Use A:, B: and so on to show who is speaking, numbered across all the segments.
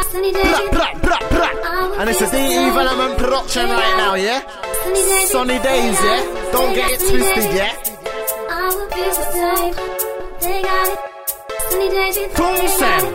A: And this is the Evelement production right now, yeah? Sunny days, yeah? Don't get it twisted, yeah? Thompson.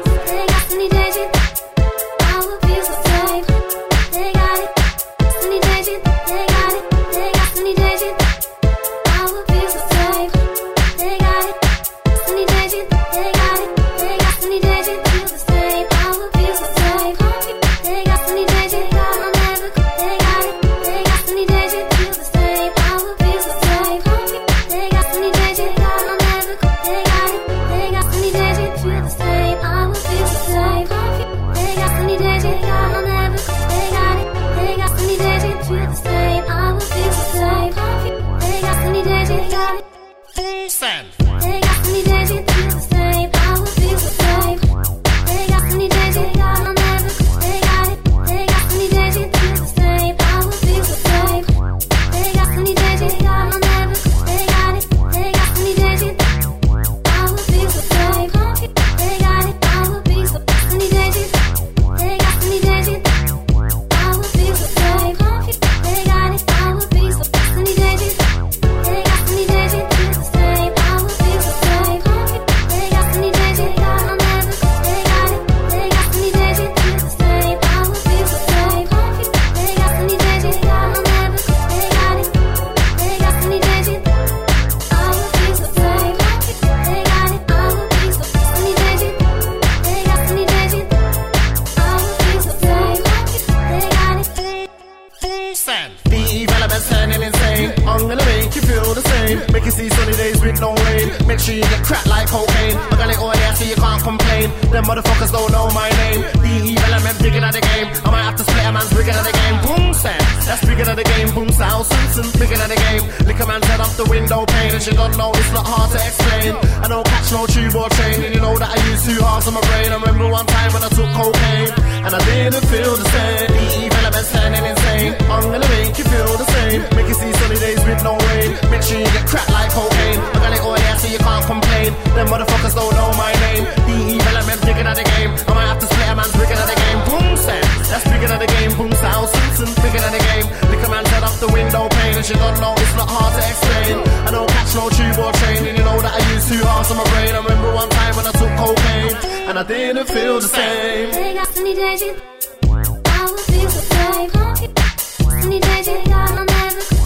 A: Turning insane, I'm gonna make you feel the same. Make you see sunny days with no rain. Make sure you get cracked like cocaine. I got it all here so you can't complain. Them motherfuckers don't know my name. The element bigger than the game. I might have to split a man's bigger than the game. Boom, Sam, that's bigger than the game. Boom, South Simpson, bigger than the game. Lick a man's head off the window pane. And she don't know it's not hard to explain. I don't catch no tube or train. And you know that I use 2 halves of my brain. I remember one time when I took cocaine and I didn't feel the same. The element's turning insane. I'm gonna make you feel the same. Make you see sunny days with no rain. Make sure you get cracked like cocaine. I got it all here so you can't complain. Them motherfuckers don't know my name. The element bigger than the game. I might have to split a man's bigger than the game. Boom, Sam, that's bigger than the game. Boom, South Simpson, bigger than the game. Lick a man's head off the window pane. And she don't know it's not hard to explain. I don't catch no tube or train. And you know that I use 2 halves of my brain. I remember one time when I took cocaine and I didn't feel the same.
B: They got sunny days, I will feel the same. Sunny days, I'll never